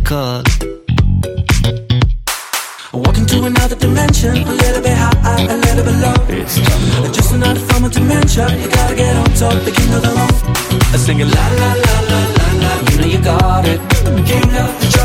call. Walking to another dimension, a little bit high, a little bit low. It's jungle. Just another form of dementia. You gotta get on top, the king of the road. I sing it la la la la la la. You know you got it. King of the